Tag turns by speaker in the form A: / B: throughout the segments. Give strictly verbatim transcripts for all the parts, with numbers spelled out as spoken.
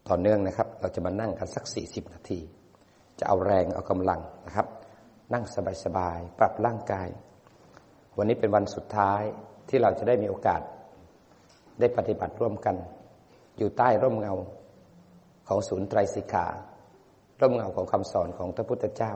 A: ต่อเนื่องนะครับเราจะมานั่งกันสักสี่สิบนาทีจะเอาแรงเอากำลังนะครับนั่งสบายๆปรับร่างกายวันนี้เป็นวันสุดท้ายที่เราจะได้มีโอกาสได้ปฏิบัติร่วมกันอยู่ใต้ร่มเงาของศูนย์ไตรสิกขาร่มเงาของคำสอนของพระพุทธเจ้า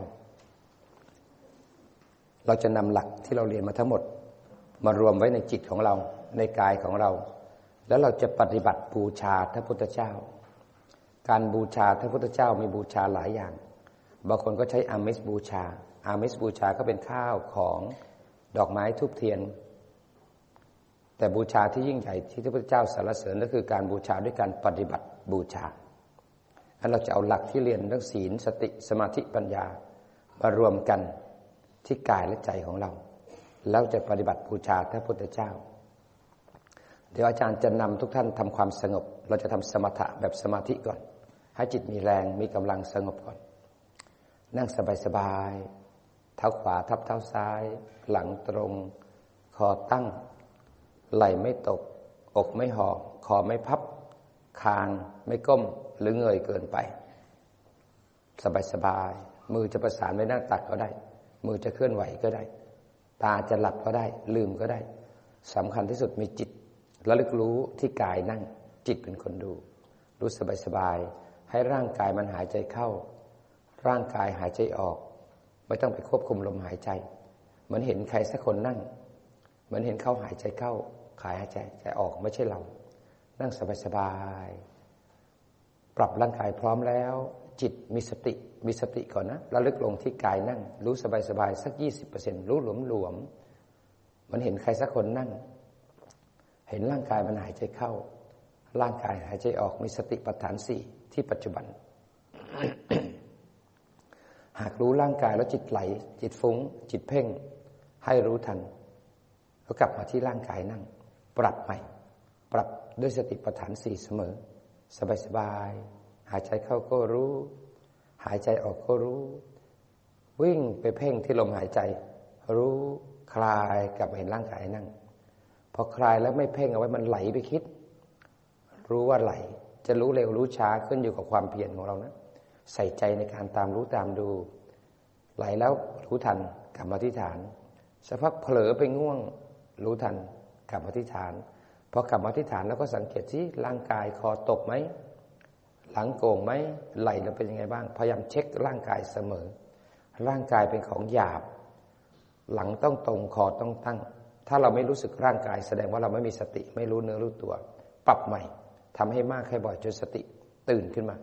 A: เราจะนำหลักที่เราเรียนมาทั้งหมดมารวมไว้ในจิตของเราในกายของเราแล้วเราจะปฏิบัติบูชาพระพุทธเจ้าการบูชาพระพุทธเจ้ามีบูชาหลายอย่างบางคนก็ใช้อามิสบูชาอามิสบูชาก็เป็นข้าวของดอกไม้ธูปเทียนแต่บูชาที่ยิ่งใหญ่ที่พระพุทธเจ้าสรรเสริญก็คือการบูชาด้วยการปฏิบัติบูชาอันเราจะเอาหลักที่เรียนเรื่องศีลสติสมาธิปัญญามารวมกันที่กายและใจของเราแล้วจะปฏิบัติบูชาพระพุทธเจ้าเดี๋ยวอาจารย์จะนำทุกท่านทำความสงบเราจะทำสมถะแบบสมาธิก่อนให้จิตมีแรงมีกำลังสงบก่อนนั่งสบายๆเท้าขวาทับเท้าซ้ายหลังตรงคอตั้งไหล่ไม่ตกอกไม่ห่อคอไม่พับคางไม่ก้มหรือเงยเกินไปสบายๆมือจะประสานไว้หน้าตักก็ได้มือจะเคลื่อนไหวก็ได้ตาจะหลับก็ได้ลืมก็ได้สำคัญที่สุดมีจิตระลึกรู้ที่กายนั่งจิตเป็นคนดูรู้สบายๆให้ร่างกายมันหายใจเข้าร่างกายหายใจออกไม่ต้องไปควบคุมลมหายใจเหมือนเห็นใครสักคนนั่งเหมือนเห็นเขาหายใจเข้าขายหายใจใจออกไม่ใช่เรานั่งสบายๆปรับร่างกายพร้อมแล้วจิตมีสติมีสติก่อนนะระลึกลงที่กายนั่งรู้สบายๆสัก ยี่สิบเปอร์เซ็นต์ รู้หลวมๆเหมือนเห็นใครสักคนนั่งเห็นร่างกายมันหายใจเข้าร่างกายหายใจออกมีสติปัฏฐานสี่ที่ปัจจุบัน หากรู้ร่างกายแล้วจิตไหลจิตฟุ้งจิตเพ่งให้รู้ทันแล้วกลับมาที่ร่างกายนั่งปรับใหม่ปรับด้วยสติปัฏฐานสี่เสมอสบายๆหายใจเข้าก็รู้หายใจออกก็รู้วิ่งไปเพ่งที่ลมหายใจรู้คลายกลับมาเห็นร่างกายนั่งพอคลายแล้วไม่เพ่งเอาไว้มันไหลไปคิดรู้ว่าไหลจะรู้เร็วรู้ช้าขึ้นอยู่กับความเพียรของเรานะใส่ใจในการตามรู้ตามดูไหลแล้วรู้ทันกลับมาที่ฐานสักพักเผลอไปง่วงรู้ทันกลับมาที่ฐานพอกลับมาที่ฐานแล้วก็สังเกตที่ร่างกายคอตกไหมหลังโก่งไหมไหลเราเป็นยังไงบ้างพยายามเช็คร่างกายเสมอร่างกายเป็นของหยาบหลังต้องตรงคอต้องตั้งถ้าเราไม่รู้สึกร่างกายแสดงว่าเราไม่มีสติไม่รู้เนื้อรู้ตัวปรับใหม่ทำให้มากให้บ่อยจนสติตื่นขึ้นมา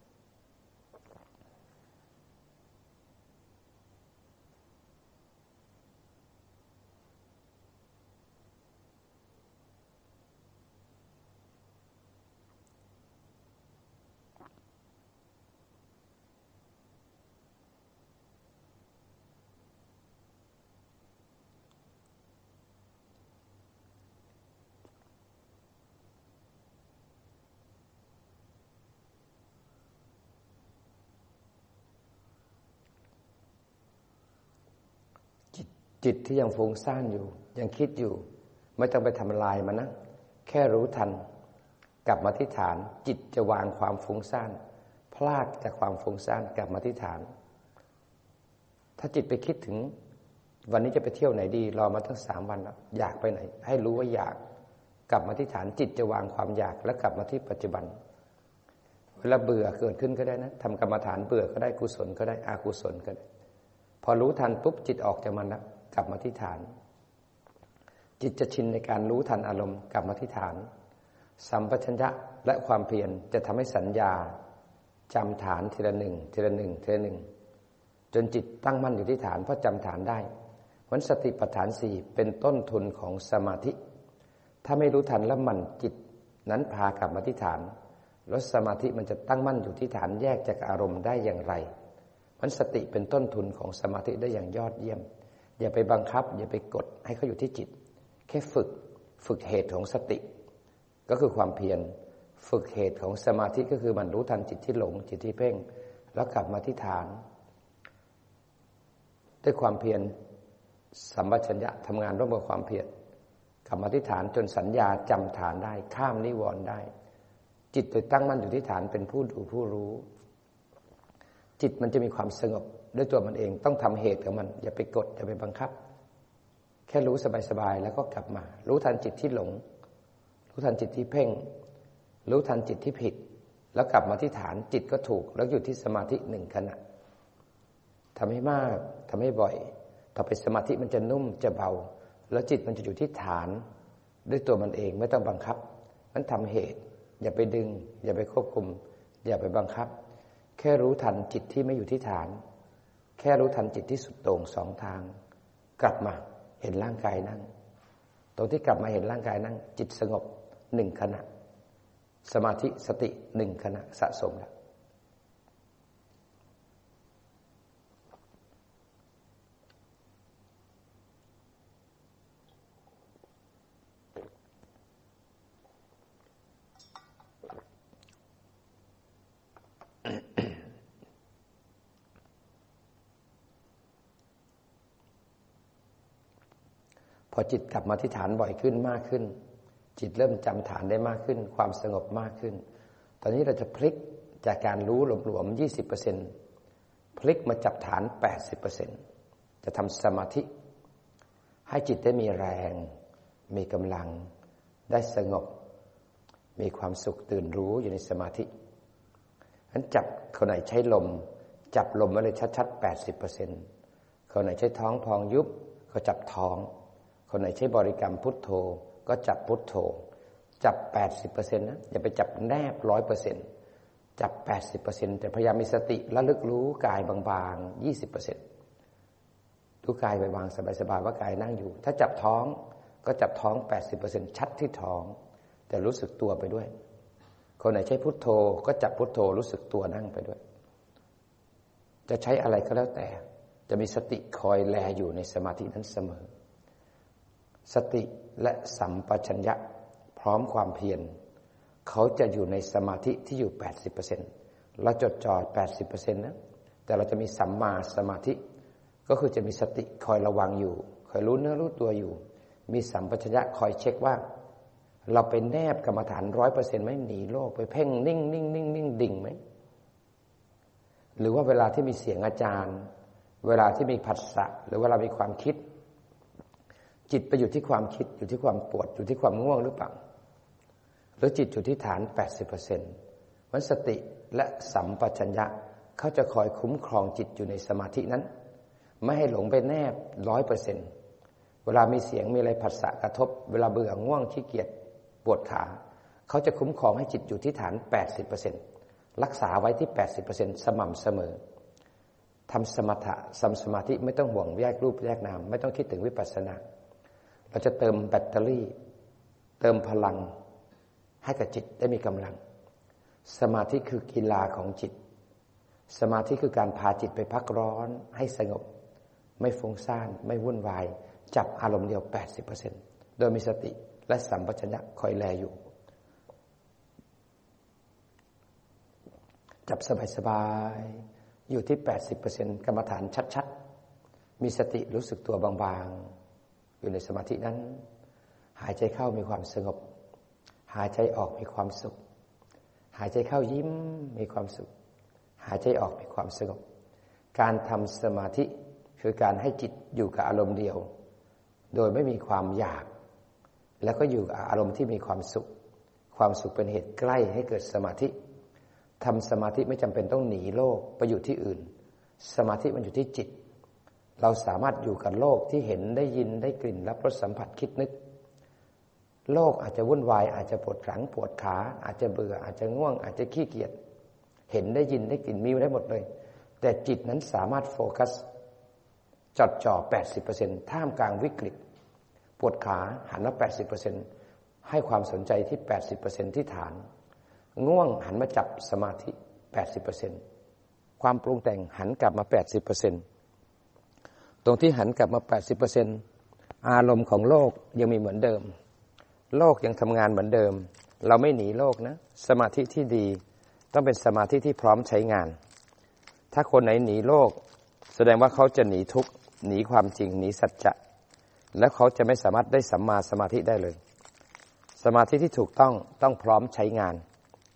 A: จิตที่ยังฟุ้งซ่านอยู่ยังคิดอยู่ไม่ต้องไปทำลายมันนะแค่รู้ทันกลับมาที่ฐานจิตจะวางความฟุ้งซ่านพลาดจากความฟุ้งซ่านกลับมาที่ฐานถ้าจิตไปคิดถึงวันนี้จะไปเที่ยวไหนดีรอมาตั้งสามวันแล้วอยากไปไหนให้รู้ว่าอยากกลับมาที่ฐานจิตจะวางความอยากแล้วกลับมาที่ปัจจุบันเวลาเบื่อเกิดขึ้นก็ได้นะทำกรรมฐานเบื่อก็ได้กุศลก็ได้อกุศลก็ได้พอรู้ทันปุ๊บจิตออกจากมันแล้วกลับมาที่ฐานจิตจะชินในการรู้ทันอารมณ์กลับมาที่ฐานสัมปชัญญะและความเพียรจะทำให้สัญญาจำฐานทีละหนึ่งทีละหนึ่งทีละหนึ่งจนจิตตั้งมั่นอยู่ที่ฐานเพราะจำฐานได้เพราะสติปัฏฐานสี่เป็นต้นทุนของสมาธิถ้าไม่รู้ทันแล้วมันจิตนั้นพากลับมาที่ฐานแล้วสมาธิมันจะตั้งมั่นอยู่ที่ฐานแยกจากอารมณ์ได้อย่างไรเพราะสติเป็นต้นทุนของสมาธิได้อย่างยอดเยี่ยมอย่าไปบังคับอย่าไปกดให้เขาอยู่ที่จิตแค่ฝึกฝึกเหตุของสติก็คือความเพียรฝึกเหตุของสมาธิก็คือมันรู้ทันจิตที่หลงจิตที่เพ่งแล้วกลับมาที่ฐานด้วยความเพียรสัมปชัญญะทำงานร่วมกับความเพียรกลับมาที่ฐานจนสัญญาจำฐานได้ข้ามนิวรณ์ได้จิตโดยตั้งมั่นอยู่ที่ฐานเป็นผู้ดูผู้รู้จิตมันจะมีความสงบด้วยตัวมันเองต้องทำเหตุกับมันอย่าไปกดอย่าไปบังคับแค่รู้สบายๆแล้วก็กลับมารู้ทันจิตที่หลงรู้ทันจิตที่เพ่งรู้ทันจิตที่ผิดแล้วกลับมาที่ฐานจิตก็ถูกแล้วอยู่ที่สมาธิหนึ่งขณะทำให้มากทำให้บ่อยต่อไปสมาธิมันจะนุ่มจะเบาแล้วจิตมันจะอยู่ที่ฐานด้วยตัวมันเองไม่ต้องบังคับมันทำเหตุอย่าไปดึงอย่าไปควบคุมอย่าไปบังคับแค่รู้ทันจิตที่ไม่อยู่ที่ฐานแค่รู้ทันจิตที่สุดโต่งสองทางกลับมาเห็นร่างกายนั่งตรงที่กลับมาเห็นร่างกายนั่งจิตสงบหนึ่งขณะสมาธิสติหนึ่งขณะสะสมแล้วพอจิตกลับมาที่ฐานบ่อยขึ้นมากขึ้นจิตเริ่มจำฐานได้มากขึ้นความสงบมากขึ้นตอนนี้เราจะพลิกจากการรู้หลวมๆ ยี่สิบเปอร์เซ็นต์ พลิกมาจับฐาน แปดสิบเปอร์เซ็นต์ จะทำสมาธิให้จิตได้มีแรงมีกำลังได้สงบมีความสุขตื่นรู้อยู่ในสมาธิงั้นจับคนไหนใช้ลมจับลมไว้เลยชัดๆ แปดสิบเปอร์เซ็นต์ คนไหนใช้ท้องพองยุบก็จับท้องคนไหนใช้บริกรรมพุทโธก็จับพุทโธจับ แปดสิบเปอร์เซ็นต์ นะอย่าไปจับแนบ ร้อยเปอร์เซ็นต์ จับ แปดสิบเปอร์เซ็นต์ แต่พยายามมีสติระลึกรู้กายบางๆ ยี่สิบเปอร์เซ็นต์ ดูกายบางๆสบายๆว่ากายนั่งอยู่ถ้าจับท้องก็จับท้อง แปดสิบเปอร์เซ็นต์ ชัดที่ท้องแต่รู้สึกตัวไปด้วยคนไหนใช้พุทโธก็จับพุทโธรู้สึกตัวนั่งไปด้วยจะใช้อะไรก็แล้วแต่จะมีสติคอยแลอยู่ในสมาธินั้นเสมอสติและสัมปชัญญะพร้อมความเพียรเขาจะอยู่ในสมาธิที่อยู่ แปดสิบเปอร์เซ็นต์ เราจดจ่อ แปดสิบเปอร์เซ็นต์ นะแต่เราจะมีสัมมาสมาธิก็คือจะมีสติคอยระวังอยู่คอยรู้เนื้อรู้ตัวอยู่มีสัมปชัญญะคอยเช็คว่าเราไปแนบกรรมฐาน ร้อยเปอร์เซ็นต์ มั้ยหนีโลกไปเพ่งนิ่งๆๆๆดิ่งมั้ยหรือว่าเวลาที่มีเสียงอาจารย์เวลาที่มีผัสสะหรือเวลามีความคิดจิตไปอยู่ที่ความคิดอยู่ที่ความปวดอยู่ที่ความง่วงหรือเปล่าหรือจิตอยู่ที่ฐาน แปดสิบเปอร์เซ็นต์ มันสติและสัมปชัญญะเขาจะคอยคุ้มครองจิตอยู่ในสมาธินั้นไม่ให้หลงไปแนบ ร้อยเปอร์เซ็นต์ เวลามีเสียงมีอะไรผัสสะกระทบเวลาเบื่อง่วงขี้เกียจปวดขาเขาจะคุ้มครองให้จิตอยู่ที่ฐาน แปดสิบเปอร์เซ็นต์ รักษาไว้ที่ แปดสิบเปอร์เซ็นต์ สม่ำเสมอทำสมถะทำสมาธิไม่ต้องห่วงแยกรูปแยกนามไม่ต้องคิดถึงวิปัสสนาเราจะเติมแบตเตอรี่เติมพลังให้กับจิตได้มีกำลังสมาธิคือกีฬาของจิตสมาธิคือการพาจิตไปพักร้อนให้สงบไม่ฟุ้งซ่านไม่วุ่นวายจับอารมณ์เดียว แปดสิบเปอร์เซ็นต์ โดยมีสติและสัมปชัญญะคอยแลอยู่จับสบายๆอยู่ที่ แปดสิบเปอร์เซ็นต์ กรรมฐานชัดๆมีสติรู้สึกตัวบางๆอยู่ในสมาธินั้นหายใจเข้ามีความสงบหายใจออกมีความสุขหายใจเข้ายิ้มมีความสุขหายใจออกมีความสงบการทำสมาธิคือการให้จิตอยู่กับอารมณ์เดียวโดยไม่มีความอยากแล้วก็อยู่กับอารมณ์ที่มีความสุขความสุขเป็นเหตุใกล้ให้เกิดสมาธิทำสมาธิไม่จำเป็นต้องหนีโลกไปอยู่ที่อื่นสมาธิมันอยู่ที่จิตเราสามารถอยู่กับโลกที่เห็นได้ยินได้กลิ่นรับรสสัมผัสคิดนึกโลกอาจจะวุ่นวายอาจจะปวดหลังปวดขาอาจจะเบื่ออาจจะง่วงอาจจะขี้เกียจเห็นได้ยินได้กลิ่นมีได้หมดเลยแต่จิตนั้นสามารถโฟกัสจดจ่อ แปดสิบเปอร์เซ็นต์ ท่ามกลางวิกฤตปวดขาหันมา แปดสิบเปอร์เซ็นต์ ให้ความสนใจที่ แปดสิบเปอร์เซ็นต์ ที่ฐานง่วงหันมาจับสมาธิ แปดสิบเปอร์เซ็นต์ ความปรุงแต่งหันกลับมา แปดสิบเปอร์เซ็นต์ ตรงที่หันกลับมา แปดสิบเปอร์เซ็นต์ อารมณ์ของโลกยังมีเหมือนเดิมโลกยังทำงานเหมือนเดิมเราไม่หนีโลกนะสมาธิที่ดีต้องเป็นสมาธิที่พร้อมใช้งานถ้าคนไหนหนีโลกแสดงว่าเขาจะหนีทุกข์หนีความจริงหนีสัจจะแล้วเขาจะไม่สามารถได้สัมมาสมาธิได้เลยสมาธิที่ถูกต้องต้องพร้อมใช้งาน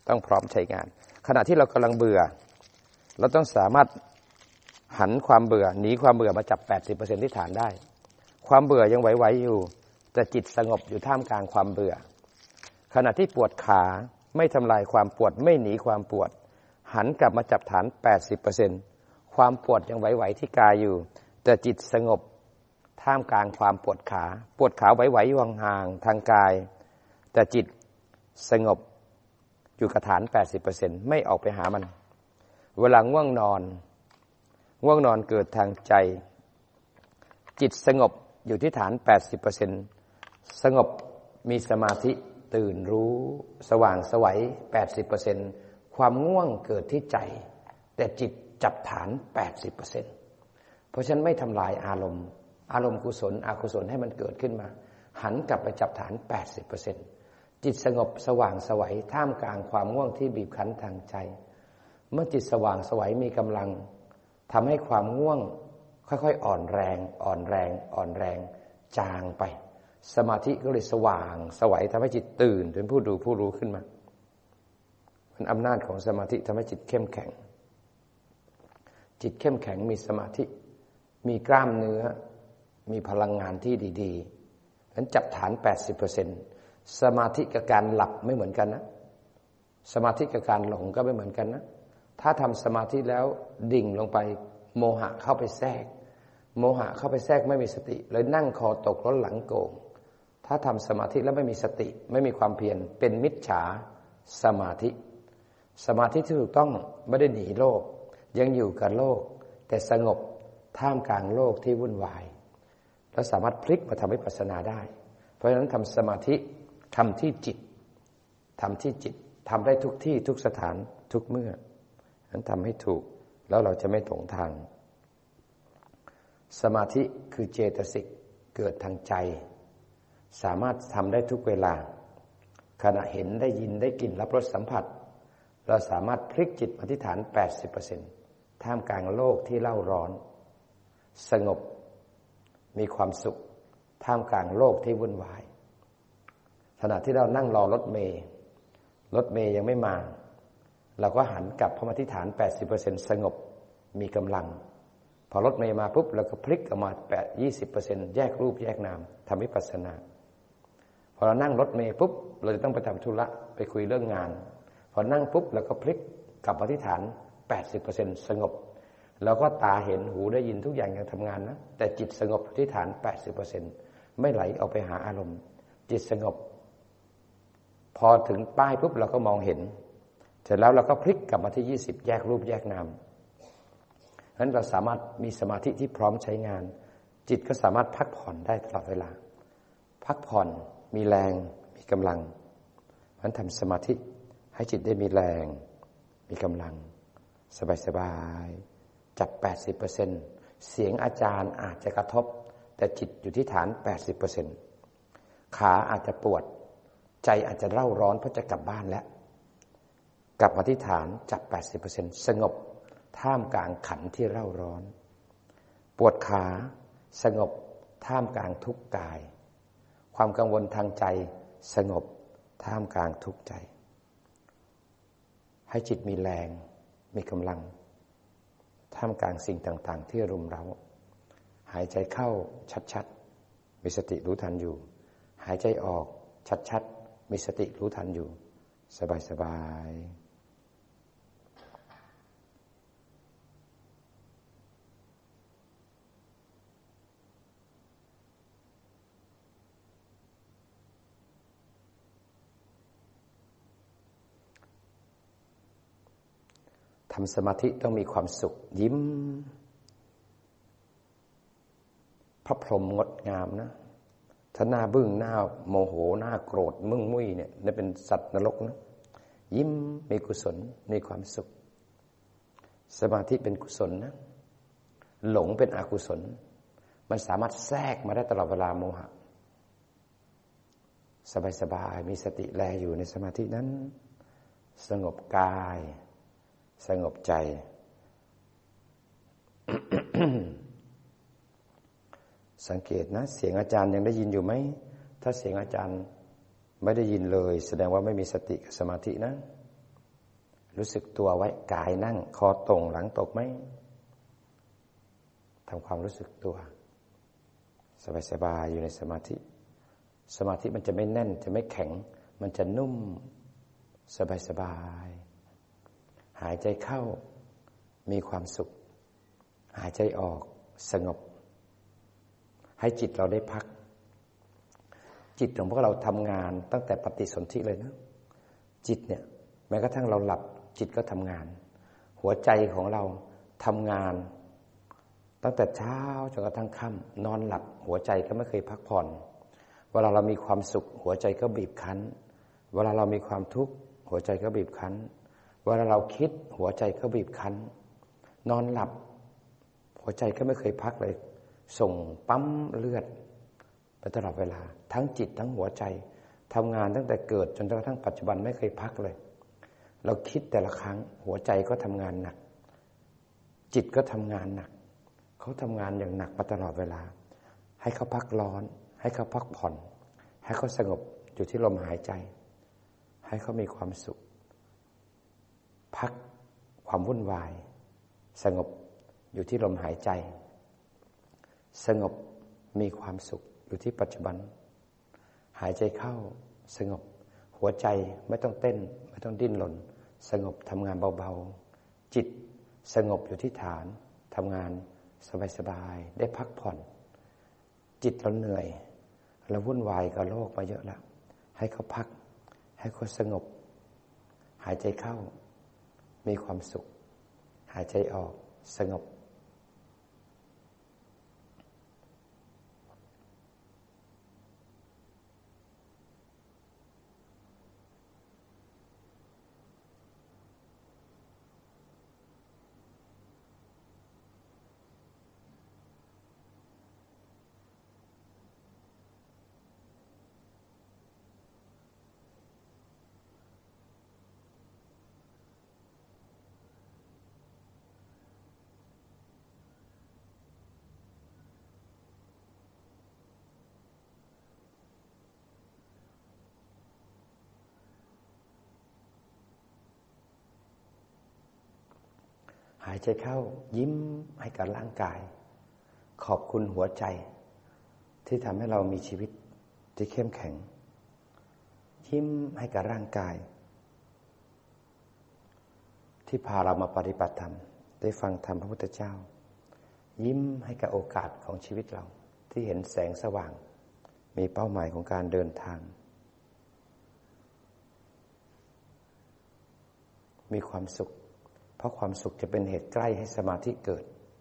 A: ต้องพร้อมใช้งานขณะที่เรากำลังเบื่อเราต้องสามารถหันความเบื่อหนีความเบื่อมาจับ แปดสิบเปอร์เซ็นต์ ที่ฐานได้ความเบื่อยังไหวๆอยู่แต่จิตสงบอยู่ท่ามกลางความเบื่อขณะที่ปวดขาไม่ทำลายความปวดไม่หนีความปวดหันกลับมาจับฐาน แปดสิบเปอร์เซ็นต์ ความปวดยังไหวๆที่กายอยู่แต่จิตสงบท่ามกลางความปวดขาปวดขาไหวๆอยู่ห่างๆทางกายแต่จิตสงบอยู่กับฐาน แปดสิบเปอร์เซ็นต์ ไม่ออกไปหามันเวลาง่วงนอนง่วงนอนเกิดทางใจจิตสงบอยู่ที่ฐาน แปดสิบเปอร์เซ็นต์ สงบมีสมาธิตื่นรู้สว่างไสว แปดสิบเปอร์เซ็นต์ ความง่วงเกิดที่ใจแต่จิตจับฐาน แปดสิบเปอร์เซ็นต์ เพราะฉะนั้นไม่ทำลายอารมณ์อารมณ์กุศลอกุศลให้มันเกิดขึ้นมาหันกลับไปจับฐาน แปดสิบเปอร์เซ็นต์ จิตสงบสว่างไสวท่ามกลางความง่วงที่บีบคั้นทางใจเมื่อจิตสว่างไสวมีกำลังทำให้ความง่วงค่อยๆอ่อนแรงอ่อนแรงอ่อนแรงจางไปสมาธิก็เลยสว่างไสวทำให้จิตตื่นเป็นผู้ดูผู้รู้ขึ้นมามันอำนาจของสมาธิทำให้จิตเข้มแข็งจิตเข้มแข็งมีสมาธิมีกล้ามเนื้อมีพลังงานที่ดีๆนั้นจับฐาน แปดสิบเปอร์เซ็นต์ สมาธิกับการหลับไม่เหมือนกันนะสมาธิกับการหลงก็ไม่เหมือนกันนะถ้าทำสมาธิแล้วดิ่งลงไปโมหะเข้าไปแทรกโมหะเข้าไปแทรกไม่มีสติเลยนั่งคอตกล้นหลังโก่งถ้าทำสมาธิแล้วไม่มีสติไม่มีความเพียรเป็นมิจฉาสมาธิสมาธิที่ถูกต้องไม่ได้หนีโลกยังอยู่กับโลกแต่สงบท่ามกลางโลกที่วุ่นวายแล้วสามารถพลิกมาทำวิปัสสนาได้เพราะฉะนั้นทำสมาธิทำที่จิตทำที่จิตทำได้ทุกที่ทุกสถานทุกเมื่อนั้นทำให้ถูกแล้วเราจะไม่หลงทางสมาธิคือเจตสิกเกิดทางใจสามารถทำได้ทุกเวลาขณะเห็นได้ยินได้กลิ่นรับรสสัมผัสเราสามารถพลิกจิตมาที่ฐาน แปดสิบเปอร์เซ็นต์ ท่ามกลางโลกที่เล่าร้อนสงบมีความสุขท่ามกลางโลกที่วุ่นวายขณะที่เรานั่งรอรถเมล์รถเมล์ยังไม่มาเราก็หันกลับเข้ามาที่ฐาน แปดสิบเปอร์เซ็นต์ สงบมีกำลังพอรถเมล์มาปุ๊บเราก็พลิกออกมาแปด ยี่สิบเปอร์เซ็นต์ แยกรูปแยกนามทำวิปัสสนาพอเรานั่งรถเมล์ปุ๊บเราจะต้องไปทำธุระไปคุยเรื่องงานพอนั่งปุ๊บเราก็พลิกกลับมาที่ฐาน แปดสิบเปอร์เซ็นต์ สงบแล้วก็ตาเห็นหูได้ยินทุกอย่างยังทำงานนะแต่จิตสงบที่ฐาน แปดสิบเปอร์เซ็นต์ ไม่ไหลออกไปหาอารมณ์จิตสงบพอถึงป้ายปุ๊บเราก็มองเห็นเสร็จแล้วเราก็พลิกกลับมาที่ยี่สิบแยกรูปแยกนามฉะนั้นเราสามารถมีสมาธิที่พร้อมใช้งานจิตก็สามารถพักผ่อนได้ตลอดเวลาพักผ่อนมีแรงมีกำลังเพราะฉะนั้นทำสมาธิให้จิตได้มีแรงมีกำลังสบายๆจับ แปดสิบเปอร์เซ็นต์ เสียงอาจารย์อาจจะกระทบแต่จิตอยู่ที่ฐาน แปดสิบเปอร์เซ็นต์ ขาอาจจะปวดใจอาจจะเร่าร้อนเพราะจะกลับบ้านแล้วกลับมาที่ฐานจับ แปดสิบเปอร์เซ็นต์ สงบท่ามกลางขันธ์ที่เร่าร้อนปวดขาสงบท่ามกลางทุกข์กายความกังวลทางใจสงบท่ามกลางทุกข์ใจให้จิตมีแรงมีกำลังท่ามกลางสิ่งต่างๆที่รุมเร้าหายใจเข้าชัดๆมีสติรู้ทันอยู่หายใจออกชัดๆมีสติรู้ทันอยู่สบายๆทำสมาธิต้องมีความสุขยิ้มพระพรหมงดงามนะถ้าหน้าบึ้งหน้าโมโหหน้าโกรธมึงมุ้ยเนี่ยนี่เป็นสัตว์นรกนะยิ้มมีกุศลมีความสุขสมาธิเป็นกุศลนะหลงเป็นอกุศลมันสามารถแทรกมาได้ตลอดเวลาโมหะสบายๆมีสติแลอยู่ในสมาธินั้นสงบกายสงบใจ สังเกตนะเสียงอาจารย์ยังได้ยินอยู่ไหมถ้าเสียงอาจารย์ไม่ได้ยินเลยแสดงว่าไม่มีสติกับสมาธินะรู้สึกตัวไว้กายนั่งคอตรงหลังตกไหมทำความรู้สึกตัวสบายๆอยู่ในสมาธิสมาธิมันจะไม่แน่นจะไม่แข็งมันจะนุ่มสบายๆหายใจเข้ามีความสุขหายใจออกสงบให้จิตเราได้พักจิตของพวกเราทำงานตั้งแต่ปฏิสนธิเลยนะจิตเนี่ยแม้กระทั่งเราหลับจิตก็ทำงานหัวใจของเราทำงานตั้งแต่เช้าจนกระทั่งค่ำนอนหลับหัวใจก็ไม่เคยพักผ่อนเวลาเรามีความสุขหัวใจก็บีบคั้นเวลาเรามีความทุกข์หัวใจก็บีบคั้นเวลาเราคิดหัวใจก็บีบคั้นนอนหลับหัวใจก็ไม่เคยพักเลยส่งปั๊มเลือดไปตลอดเวลาทั้งจิตทั้งหัวใจทำงานตั้งแต่เกิดจนกระทั่งปัจจุบันไม่เคยพักเลยเราคิดแต่ละครั้งหัวใจก็ทำงานหนักจิตก็ทำงานหนักเขาทำงานอย่างหนักมาตลอดเวลาให้เขาพักร้อนให้เขาพักผ่อนให้เขาสงบอยู่ที่ลมหายใจให้เขามีความสุขพักความวุ่นวายสงบอยู่ที่ลมหายใจสงบมีความสุขอยู่ที่ปัจจุบันหายใจเข้าสงบหัวใจไม่ต้องเต้นไม่ต้องดิ้นรนสงบทำงานเบาๆจิตสงบอยู่ที่ฐานทำงานสบายๆได้พักผ่อนจิตเราเหนื่อยเราวุ่นวายกับโลกมาเยอะแล้วให้เขาพักให้เขาสงบหายใจเข้ามีความสุขหายใจออกสงบหายใจเข้ายิ้มให้กับร่างกายขอบคุณหัวใจที่ทำให้เรามีชีวิตที่เข้มแข็งยิ้มให้กับร่างกายที่พาเรามาปฏิบัติธรรมได้ฟังธรรมพระพุทธเจ้ายิ้มให้กับโอกาสของชีวิตเราที่เห็นแสงสว่างมีเป้าหมายของการเดินทางมีความสุขเพราะความสุขจะเป็นเหตุใกล้ให้สมาธิเกิด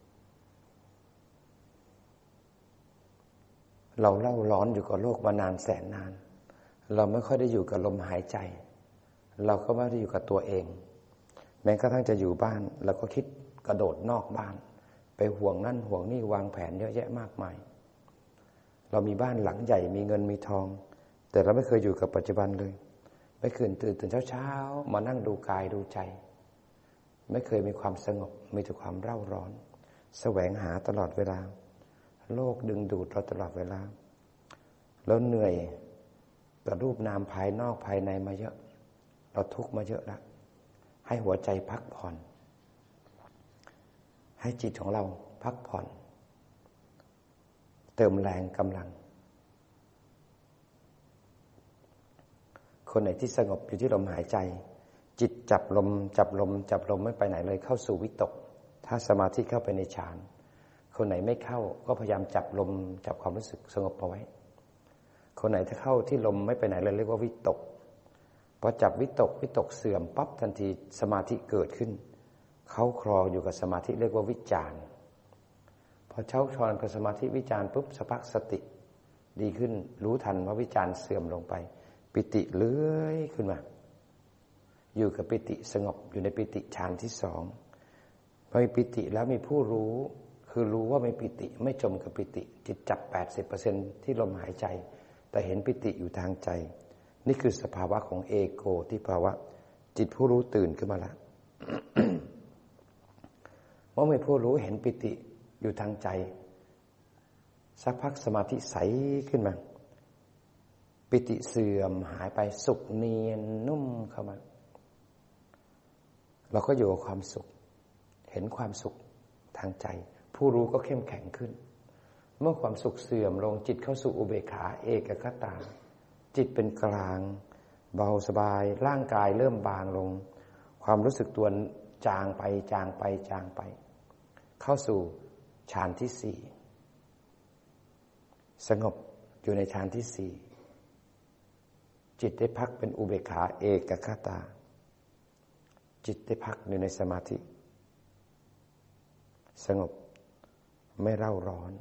A: เราเล่าร้อนอยู่กับโลกมานานแสนนานเราไม่ค่อยได้อยู่กับลมหายใจเราก็ไม่ได้อยู่กับตัวเองแม้กระทั่งจะอยู่บ้านเราก็คิดกระโดดนอกบ้านไปห่วงนั่นห่วงนี่วางแผนเยอะแยะมากมายเรามีบ้านหลังใหญ่มีเงินมีทองแต่เราไม่เคยอยู่กับปัจจุบันเลยไม่เคยตื่นตื่นเช้าๆมานั่งดูกายดูใจไม่เคยมีความสงบมีแต่ความเร่าร้อนแสวงหาตลอดเวลาโลกดึงดูดเราตลอดเวลาแล้วเหนื่อยกับรูปนามภายนอกภายในมาเยอะเราทุกข์มาเยอะแล้วให้หัวใจพักผ่อนให้จิตของเราพักผ่อนเติมแรงกำลังคนไหนที่สงบอยู่ที่ลมหายใจจิตจับลมจับลมจับลมไม่ไปไหนเลยเข้าสู่วิตกถ้าสมาธิเข้าไปในฌานคนไหนไม่เข้าก็พยายามจับลมจับความรู้สึกสงบเอาไว้คนไหนถ้าเข้าที่ลมไม่ไปไหนเลยเรียกว่าวิตกพอจับวิตกวิตกเสื่อมปั๊บทันทีสมาธิเกิดขึ้นเขาคลออยู่กับสมาธิเรียกว่าวิจารณ์พอเช้าชอนกับสมาธิวิจารณ์ปุ๊บสักพักสติดีขึ้นรู้ทันว่าวิจารณ์เสื่อมลงไปปิติเลื้อยขึ้นมาอยู่กับปิติสงบอยู่ในปิติฌานที่สองพอมีปิติแล้วมีผู้รู้คือรู้ว่ามีปิติไม่จมกับปิติจิตจับ แปดสิบเปอร์เซ็นต์ ที่ลมหายใจแต่เห็นปิติอยู่ทางใจนี่คือสภาวะของเอโกที่ภาวะจิตผู้รู้ตื่นขึ้นมาแล้ว เมื่อมีผู้รู้เห็นปิติอยู่ทางใจสักพักสมาธิใสขึ้นมาปิติเสื่อมหายไปสุขเนียนนุ่มเข้ามาเราก็อยู่กับความสุขเห็นความสุขทางใจผู้รู้ก็เข้มแข็งขึ้นเมื่อความสุขเสื่อมลงจิตเข้าสู่อุเบกขาเอกคตาจิตเป็นกลางเบาสบายร่างกายเริ่มบางลงความรู้สึกตัวจางไปจางไปจางไปเข้าสู่ฌานที่สี่สงบอยู่ในฌานที่สี่จิตได้พักเป็นอุเบกขาเอกคตาจิตได้พักอยู่ในสมาธิสงบไม่เร่าร้อน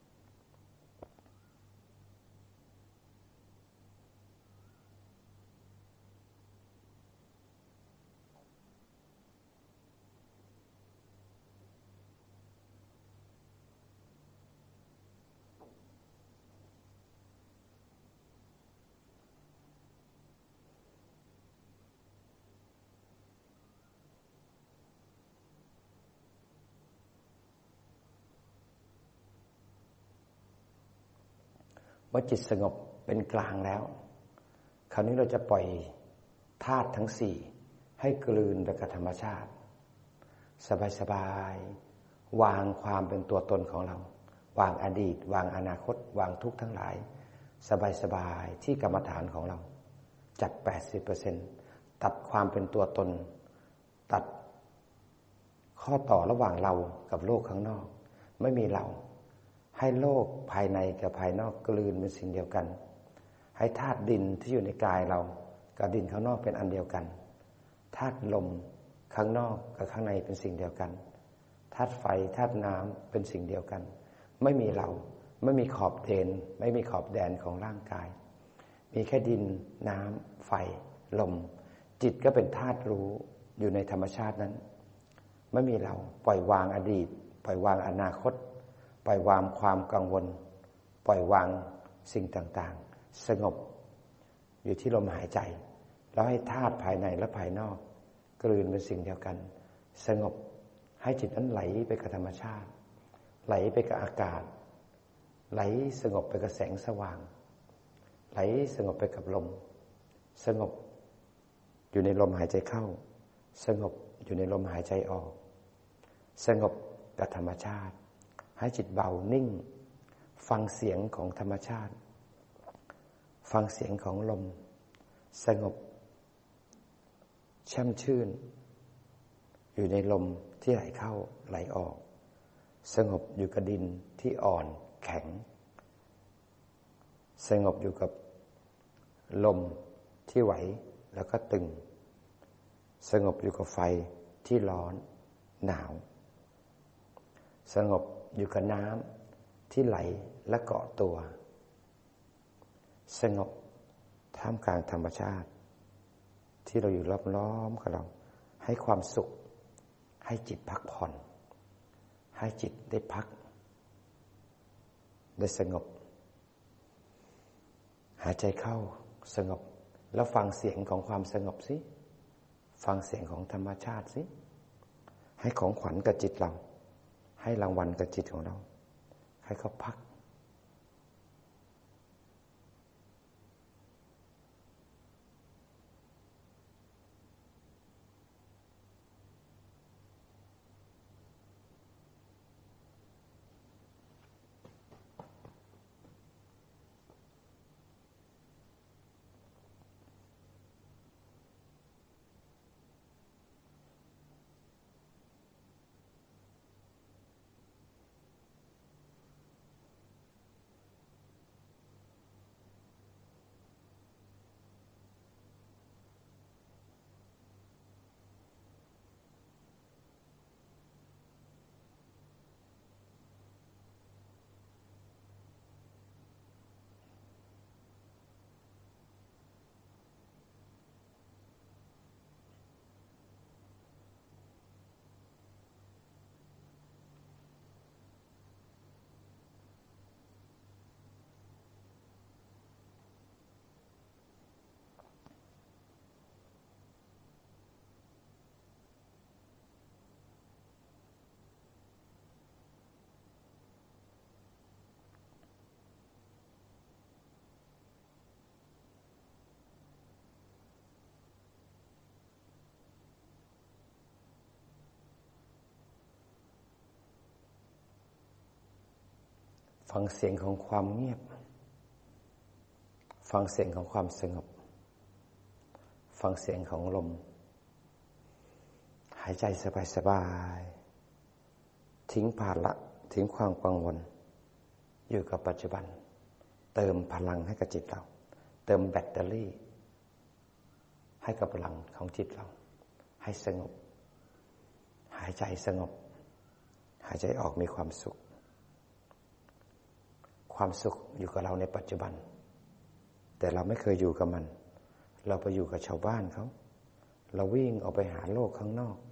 A: เมื่อจิตสงบเป็นกลางแล้วคราวนี้เราจะปล่อยธาตุทั้งสี่ให้กลืนไปกับธรรมชาติสบายๆวางความเป็นตัวตนของเราวางอดีตวางอนาคตวางทุกข์ทั้งหลายสบายๆที่กรรมฐานของเราจัด แปดสิบเปอร์เซ็นต์ ตัดความเป็นตัวตนตัดข้อต่อระหว่างเรากับโลกข้างนอกไม่มีเราให้โลกภายในกับภายนอกกลืนเป็นสิ่งเดียวกันให้ธาตุดินที่อยู่ในกายเรากับดินข้างนอกเป็นอันเดียวกันธาตุลมข้างนอกกับข้างในเป็นสิ่งเดียวกันธาตุไฟธาตุน้ำเป็นสิ่งเดียวกันไม่มีเราไม่มีขอบเขตไม่มีขอบแดนของร่างกายมีแค่ดินน้ำไฟลมจิตก็เป็นธาตุรู้อยู่ในธรรมชาตินั้นไม่มีเราปล่อยวางอดีตปล่อยวางอนาคตปล่อยวางความกังวลปล่อยวางสิ่งต่างๆสงบอยู่ที่ลมหายใจแล้วให้ธาตุภายในและภายนอกกลืนเป็นสิ่งเดียวกันสงบให้จิตนั้นไหลไปกับธรรมชาติไหลไปกับอากาศไหลสงบไปกับแสงสว่างไหลสงบไปกับลมสงบอยู่ในลมหายใจเข้าสงบอยู่ในลมหายใจออกสงบกับธรรมชาติให้จิตเบานิ่งฟังเสียงของธรรมชาติฟังเสียงของลมสงบแช่มชื่นอยู่ในลมที่ไหลเข้าไหลออกสงบอยู่กับดินที่อ่อนแข็งสงบอยู่กับลมที่ไหวแล้วก็ตึงสงบอยู่กับไฟที่ร้อนหนาวสงบอยู่กับน้ำที่ไหลและเกาะตัวสงบท่ามกลางธรรมชาติที่เราอยู่ล้อมๆกับเราให้ความสุขให้จิตพักผ่อนให้จิตได้พักได้สงบหายใจเข้าสงบแล้วฟังเสียงของความสงบสิฟังเสียงของธรรมชาติสิให้ของขวัญกับจิตเราให้รางวัลกับจิตของเราให้เขาพักฟังเสียงของความเงียบฟังเสียงของความสงบฟังเสียงของลมหายใจสบายๆทิ้งภาระทิ้งความกังวลอยู่กับปัจจุบันเติมพลังให้กับจิตเราเติมแบตเตอรี่ให้กับพลังของจิตเราให้สงบหายใจสงบหายใจออกมีความสุขความสุขอยู่กับเราในปัจจุบันแต่เราไม่เคยอยู่กับมันเราไปอยู่กับชาวบ้านเขาเราวิ่งออกไปหาโลกข้างนอก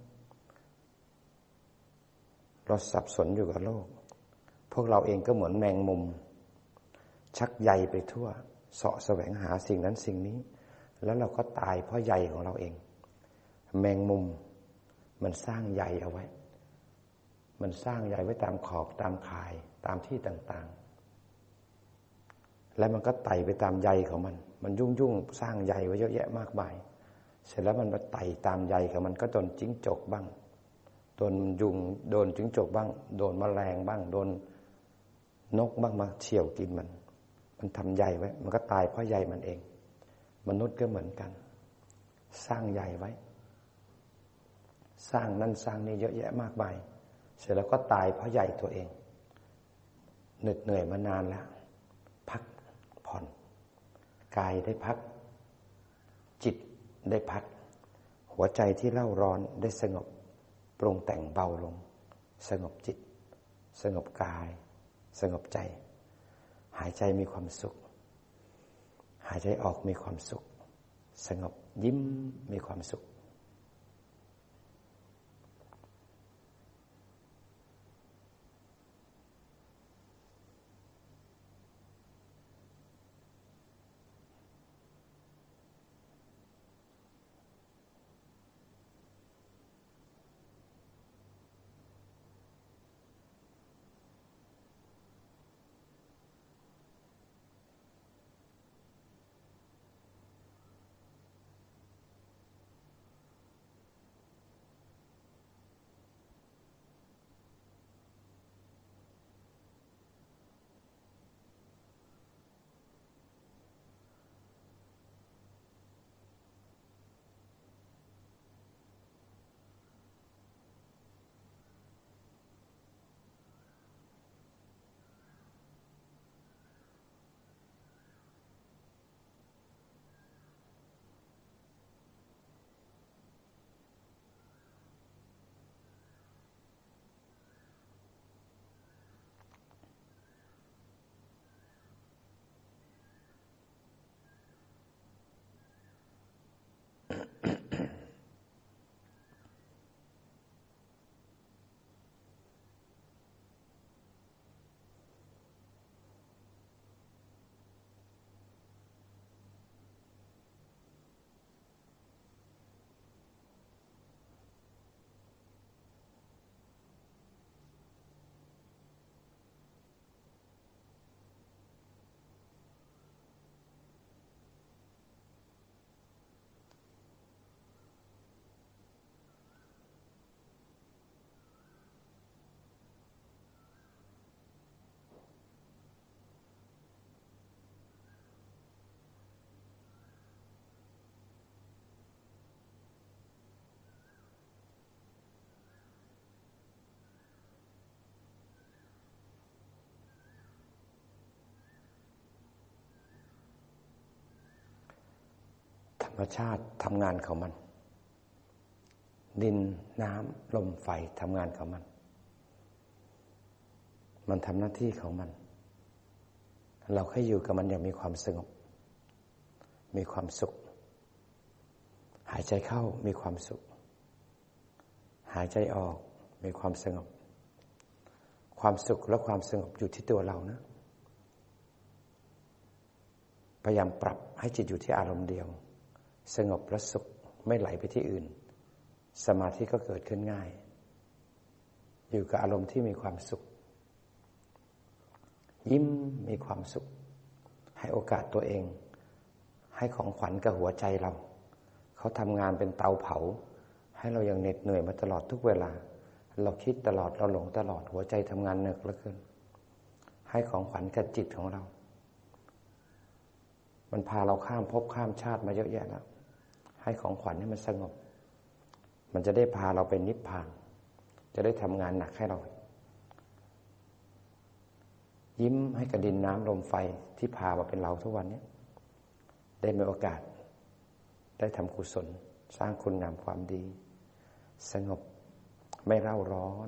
A: เราสับสนอยู่กับโลกพวกเราเองก็เหมือนแมงมุมชักใยไปทั่วเสาะแสวงหาสิ่งนั้นสิ่งนี้แล้วเราก็ตายเพราะใยของเราเองแมงมุมมันสร้างใยเอาไว้มันสร้างใยไว้ตามขอบตามข่ายตามที่ต่างๆแล้วมันก็ไต่ไปตามใยของมันมันยุ่งยุ่งสร้างใยไว้เยอะแยะมากมายเสร็จแล้วมันมาไต่ตามใยของมันก็โดนจิ้งจกบ้างโดนยุงโดนจิ้งจกบ้างโดนแมลงบ้างโดนนกบ้างมาเฉี่ยวกินมันมันทำใยไว้มันก็ตายเพราะใยมันเองมนุษย์ก็เหมือนกันสร้างใยไว้สร้างนั่นสร้างนี่เยอะแยะมากมายเสร็จแล้วก็ตายเพราะใยตัวเองเหน็ดเหนื่อยมานานแล้วพักผ่อนกายได้พักจิตได้พักหัวใจที่เล่าร้อนได้สงบปรุงแต่งเบาลงสงบจิตสงบกายสงบใจหายใจมีความสุขหายใจออกมีความสุขสงบยิ้มมีความสุขธรรมชาติทำงานของมันดินน้ำลมไฟทำงานของมันมันทำหน้าที่ของมันเราแค่อยู่กับมันอย่างมีความสงบมีความสุขหายใจเข้ามีความสุขหายใจออกมีความสงบความสุขและความสงบอยู่ที่ตัวเรานะพยายามปรับให้จิตอยู่ที่อารมณ์เดียวสงบและสุขไม่ไหลไปที่อื่นสมาธิก็เกิดขึ้นง่ายอยู่กับอารมณ์ที่มีความสุขยิ้มมีความสุขให้โอกาสตัวเองให้ของขวัญกับหัวใจเราเขาทำงานเป็นเตาเผาให้เรายังเหน็ดเหนื่อยมาตลอดทุกเวลาเราคิดตลอดเราหลงตลอดหัวใจทำงานหนักเหลือเกินให้ของขวัญกับจิตของเรามันพาเราข้ามภพข้ามชาติมาเยอะแยะแล้วให้ของขวัญให้มันสงบมันจะได้พาเราไปนิพพานจะได้ทำงานหนักให้เรายิ้มให้กับดินน้ำลมไฟที่พามาเป็นเราทุกวันนี้ได้มีโอกาสได้ทำกุศลสร้างคุณงามความดีสงบไม่เร่าร้อน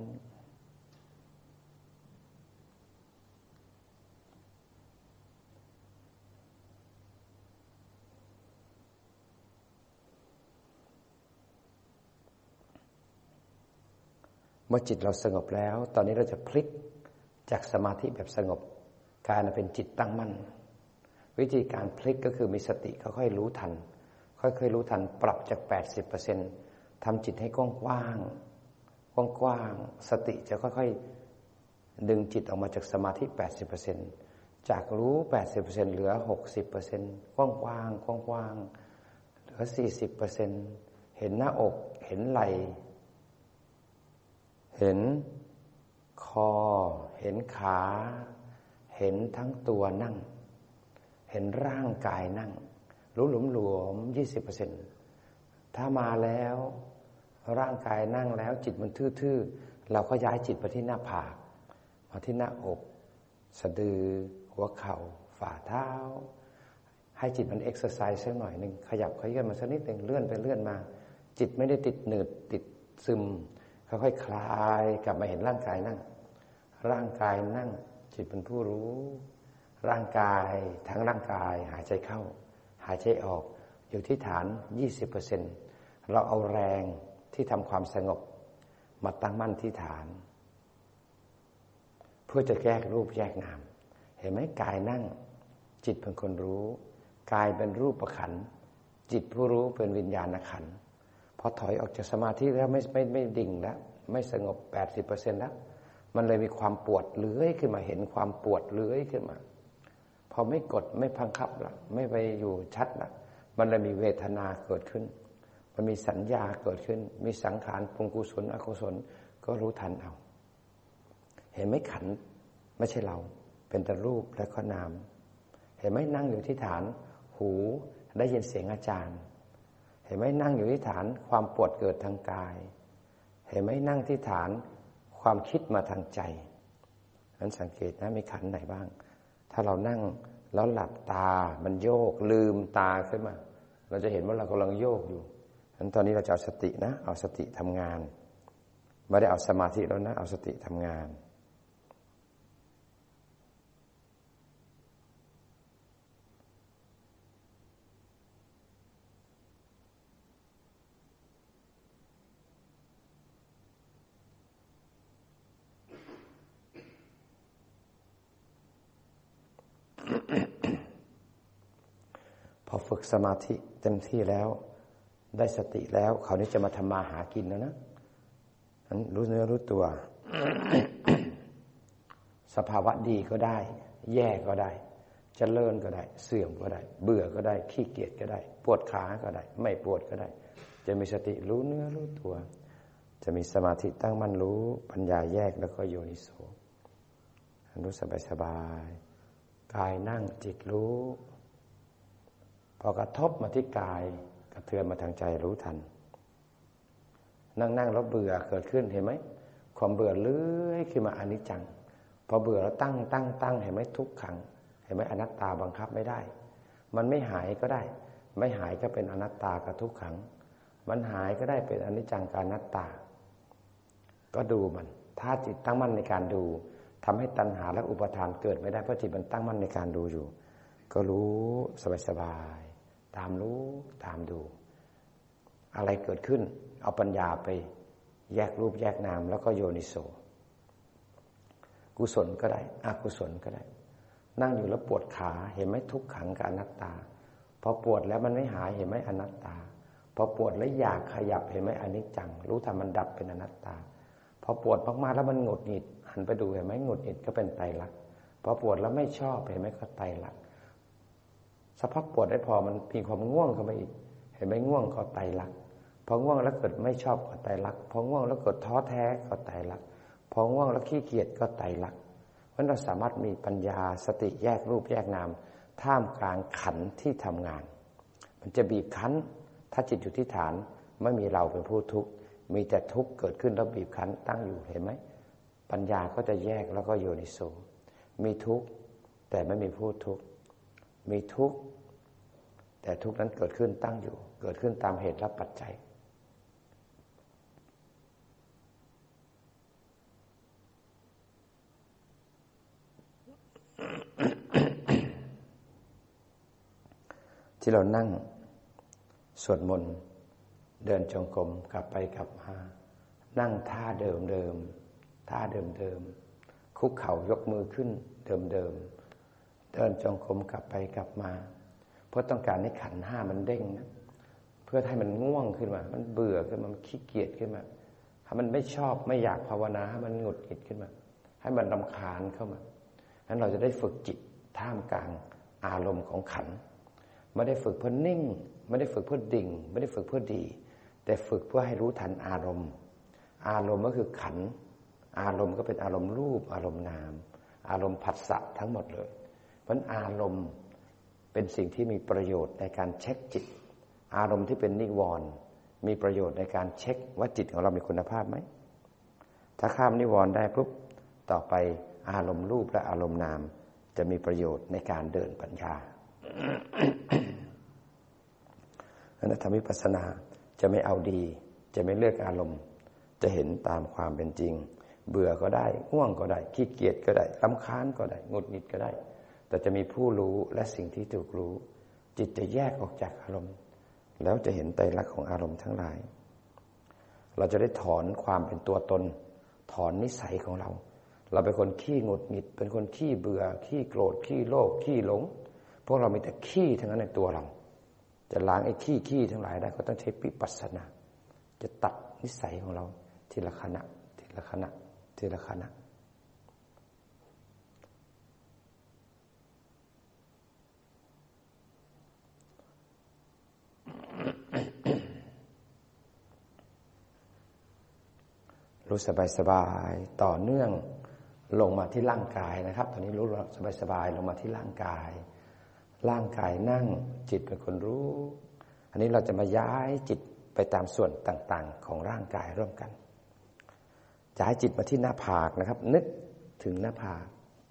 A: เมื่อจิตเราสงบแล้วตอนนี้เราจะพลิกจากสมาธิแบบสงบกลายมาเป็นจิตตั้งมั่นวิธีการพลิกก็คือมีสติค่อยๆรู้ทันค่อยๆรู้ทันปรับจาก แปดสิบเปอร์เซ็นต์ ทำจิตให้กว้างๆกว้างๆสติจะค่อยๆดึงจิตออกมาจากสมาธิ แปดสิบเปอร์เซ็นต์ จากรู้ แปดสิบเปอร์เซ็นต์ เหลือ หกสิบเปอร์เซ็นต์ กว้างๆกว้างๆเหลือ สี่สิบเปอร์เซ็นต์ เห็นหน้าอกเห็นไหล่เห็นคอเห็นขาเห็นทั้งตัวนั่งเห็นร่างกายนั่งรู้หลวมๆ ยี่สิบเปอร์เซ็นต์ ถ้ามาแล้วร่างกายนั่งแล้วจิตมันทื่อๆเราก็ย้ายจิตไปที่หน้าผากมาที่หน้าอกสะดือหัวเข่าฝ่าเท้าให้จิตมันเอ็กซ์ไซส์สักหน่อยนึงขยับขยื่นมาสักนิดนึงเลื่อนไปเลื่อนมาจิตไม่ได้ติดหนืดติดซึมค่อยๆคลายกลับมาเห็นร่างกายนั่งร่างกายนั่งจิตเป็นผู้รู้ร่างกายทั้งร่างกายหายใจเข้าหายใจออกอยู่ที่ฐาน ยี่สิบเปอร์เซ็นต์ เราเอาแรงที่ทำความสงบมาตั้งมั่นที่ฐานเพื่อจะแยกรูปแยกนามเห็นไหมกายนั่งจิตเป็นคนรู้กายเป็นรูปขันธ์จิตผู้รู้เป็นวิญญาณขันธ์พอถอยออกจากสมาธิแล้วไม่ไม่ไม่ดิ่งแล้วไม่สงบ แปดสิบเปอร์เซ็นต์ แล้วมันเลยมีความปวดเลื้อยขึ้นมาเห็นความปวดเลื้อยขึ้นมาพอไม่กดไม่พังคับละไม่ไปอยู่ชัดละมันเลยมีเวทนาเกิดขึ้นมันมีสัญญาเกิดขึ้นมีสังขารปรุงกุศลอกุศลก็รู้ทันเอาเห็นไหมขันธ์ไม่ใช่เราเป็นแต่รูปและก็นามเห็นไหมนั่งอยู่ที่ฐานหูได้ยินเสียงอาจารย์เห็นไหมนั่งอยู่ที่ฐานความปวดเกิดทางกายเห็นไหมนั่งที่ฐานความคิดมาทางใจนั้นสังเกตนะมีขันธ์ไหนบ้างถ้าเรานั่งแล้วหลับตามันโยกลืมตาขึ้นมาเราจะเห็นว่าเรากำลังโยกอยู่นั้นตอนนี้เราจะเอาสตินะเอาสติทำงานไม่ได้เอาสมาธิแล้วนะเอาสติทำงานพอฝึกสมาธิเต็มที่แล้วได้สติแล้วคราวนี้จะมาทำมาหากินแล้วนะนั้นรู้เนื้อรู้ตัว สภาวะดีก็ได้แย่ก็ได้เจริญก็ได้เสื่อมก็ได้เบื่อก็ได้ขี้เกียจก็ได้ปวดขาก็ได้ไม่ปวดก็ได้จะมีสติรู้เนื้อรู้ตัวจะมีสมาธิตั้งมั่นรู้ปัญญาแยกแล้วก็โยนิโสรู้สบายๆกายนั่งจิตรู้พอกระทบมาที่กายกระเทือนมาทางใจรู้ทันนั่งๆแล้วเบื่อเกิดขึ้นเห็นไหมความเบื่อเลื้อยขึ้นมาอนิจจังพอเบื่อแล้วตั้งตั้งตั้งเห็นไหมทุกขังเห็นไหมอนัตตาบังคับไม่ได้มันไม่หายก็ได้ไม่หายก็เป็นอนัตตากับทุกขังมันหายก็ได้เป็นอนิจจังกับอนัตตาก็ดูมันถ้าจิตตั้งมั่นในการดูทำให้ตัณหาและอุปาทานเกิดไม่ได้เพราะจิตมันตั้งมั่นในการดูอยู่ก็รู้สบายๆตามรู้ตามดูอะไรเกิดขึ้นเอาปัญญาไปแยกรูปแยกนามแล้วก็โยนิโสกุศลก็ได้อกุศลก็ได้นั่งอยู่แล้วปวดขาเห็นไหมทุกขังกับอนัตตาพอปวดแล้วมันไม่หายเห็นไหมอนัตตาพอปวดแล้วอยากขยับเห็นไหมอนิจจังรู้ทันมันดับเป็นอนัตตาพอปวดมากๆแล้วมันหงุดหงิดหันไปดูเห็นไหมหงุดหงิดก็เป็นไตรลักษณ์พอปวดแล้วไม่ชอบเห็นไหมก็ไตรลักษณ์สักพักปวดได้พอมันมีความง่วงเข้ามาอีกเห็นไหมง่วงก็ไตรลักษณ์พอง่วงแล้วเกิดไม่ชอบก็ไตรลักษณ์พอง่วงแล้วเกิดท้อแท้ก็ไตรลักษณ์พอง่วงแล้วขี้เกียจก็ไตรลักษณ์เพราะเราสามารถมีปัญญาสติแยกรูปแยกนามท่ามกลางขันธ์ที่ทำงานมันจะบีบคั้นถ้าจิตอยู่ที่ฐานไม่มีเราเป็นผู้ทุกข์มีแต่ทุกข์เกิดขึ้นแล้วบีบคั้นตั้งอยู่เห็นไหมปัญญาก็จะแยกแล้วก็โยนิโสมีทุกข์แต่ไม่มีผู้ทุกข์มีทุกข์แต่ทุกข์นั้นเกิดขึ้นตั้งอยู่เกิดขึ้นตามเหตุและปัจจัยที่เรานั่งสวดมนต์เดินจงกรมกลับไปกลับมานั่งท่าเดิมเดิมท่าเดิมเดิมคุกเข่ายกมือขึ้นเดิมเดิมเดินจงกรมกลับไปกลับมาเพื่อต้องการให้ขันธ์ห้ามันเด้งนะเพื่อให้มันง่วงขึ้นมามันเบื่อขึ้นมามันขี้เกียจขึ้นมาให้มันไม่ชอบไม่อยากภาวนาให้มันหงุดหงิดขึ้นมาให้มันรำคาญเข้ามางั้นเราจะได้ฝึกจิตท่ามกลางอารมณ์ของขันธ์ไม่ได้ฝึกเพื่อนิ่งไม่ได้ฝึกเพื่อดิ่งไม่ได้ฝึกเพื่อดีแต่ฝึกเพื่อให้รู้ทันอารมณ์อารมณ์ก็คือขันธ์อารมณ์ก็เป็นอารมณ์รูปอารมณ์นามอารมณ์ผัสสะทั้งหมดเลยเพราะอารมณ์เป็นสิ่งที่มีประโยชน์ในการเช็คจิตอารมณ์ที่เป็นนิวรณ์มีประโยชน์ในการเช็คว่าจิตของเรามีคุณภาพไหมถ้าข้ามนิวรณ์ได้ปุ๊บต่อไปอารมณ์รูปและอารมณ์นามจะมีประโยชน์ในการเดินปัญญานั้นทำวิปัสสนาจะไม่เอาดีจะไม่เลือกอารมณ์จะเห็นตามความเป็นจริงเบื่อก็ได้ง่วงก็ได้ขี้เกียจก็ได้รำคาญก็ได้หงุดหงิดก็ได้แต่จะมีผู้รู้และสิ่งที่ถูกรู้จิตจะแยกออกจากอารมณ์แล้วจะเห็นไตรลักษณ์ของอารมณ์ทั้งหลายเราจะได้ถอนความเป็นตัวตนถอนนิสัยของเราเราเป็นคนขี้หงุดหงิดเป็นคนขี้เบื่อขี้โกรธขี้โลภขี้หลงพวกเรามีแต่ขี้ทั้งนั้นในตัวเราจะล้างไอ้ขี้ขี้ทั้งหลายได้ก็ต้องใช้วิปัสสนาจะตัดนิสัยของเราทีละขณะทีละขณะทีละขณะรู้สบายๆต่อเนื่องลงมาที่ร่างกายนะครับตอนนี้รู้สบายๆลงมาที่ร่างกายร่างกายนั่งจิตเป็นคนรู้อันนี้เราจะมาย้ายจิตไปตามส่วนต่างๆของร่างกายร่วมกันย้ายจิตมาที่หน้าผากนะครับนึกถึงหน้าผาก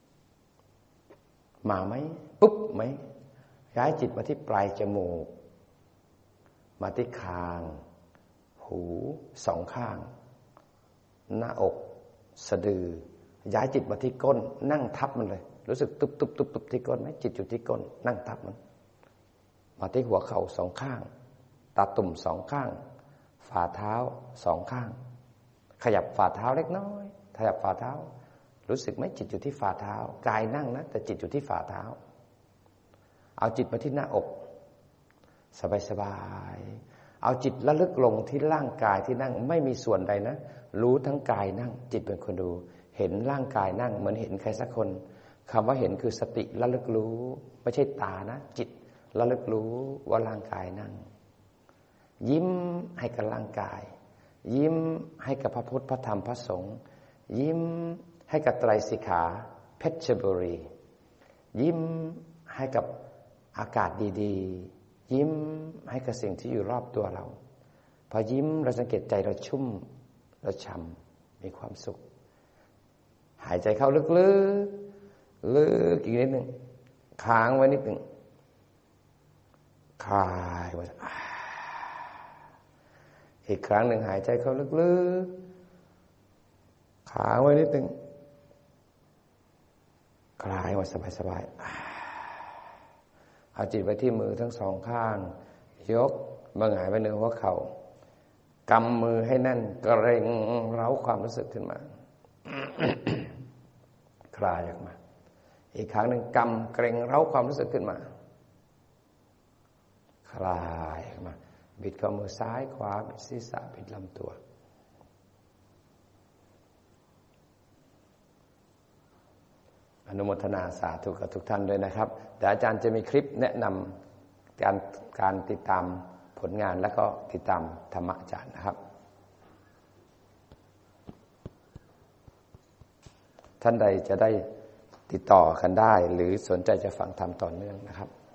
A: มาไหมปุ๊บไหมย้ายจิตมาที่ปลายจมูกมาที่คางหูสองข้างหน้าอกสะดือย้ายจิตมาที่ก้นนั่งทับมันเลยรู้สึกตุบตุบตุบตุบที่ก้นไหมจิตอยู่ที่ก้นนั่งทับมันมาที่หัวเข่าสองข้างตาตุ่มสองข้างฝ่าเท้าสองข้างขยับฝ่าเท้าเล็กน้อยขยับฝ่าเท้ารู้สึกไหมจิตอยู่ที่ฝ่าเท้ากายนั่งนะแต่จิตอยู่ที่ฝ่าเท้าเอาจิตมาที่หน้าอกสบายๆเอาจิตระลึกลงที่ร่างกายที่นั่งไม่มีส่วนใดนะรู้ทั้งกายนั่งจิตเป็นคนดูเห็นร่างกายนั่งเหมือนเห็นใครสักคนคำว่าเห็นคือสติระลึกรู้ไม่ใช่ตานะจิตระลึกรู้ว่าร่างกายนั่งยิ้มให้กับร่างกายยิ้มให้กับพระพุทธพระธรรมพระสงฆ์ยิ้มให้กับไตรสิกขาเพชรบุรียิ้มให้กับอากาศดีๆยิ้มให้กับสิ่งที่อยู่รอบตัวเราพอยิ้มเราสังเกตใจเราชุ่มเราช่ำมีความสุขหายใจเข้าลึกๆลึกอีกนิดหนึ่งค้างไว้นิดหนึ่งคลายไว้อีกครั้งหนึ่งหายใจเข้าลึกๆค้างไว้นิดหนึ่งคลายไว้สบายๆเอาจิตไปที่มือทั้งสองข้างยกมาหงายไปเหนือหัวเข่ากำมือให้แน่นเกร็งเร้าความรู้สึกขึ้นมา คลายออกมาอีกครั้งหนึ่งกำเกร็งเร้าความรู้สึกขึ้นมาคลายออกมาบิดข้อมือซ้ายขวาบิดศีรษะบิดลำตัวอนุโมทนาสาธุกับทุกท่านด้วยนะครับเดี๋ยวอาจารย์จะมีคลิปแนะนำการการติดตามผลงานและก็ติดตามธรรมะอาจารย์นะครับท่านใดจะได้ติดต่อกันได้หรือสนใจจะฟังธรรมต่อเนื่องนะครับ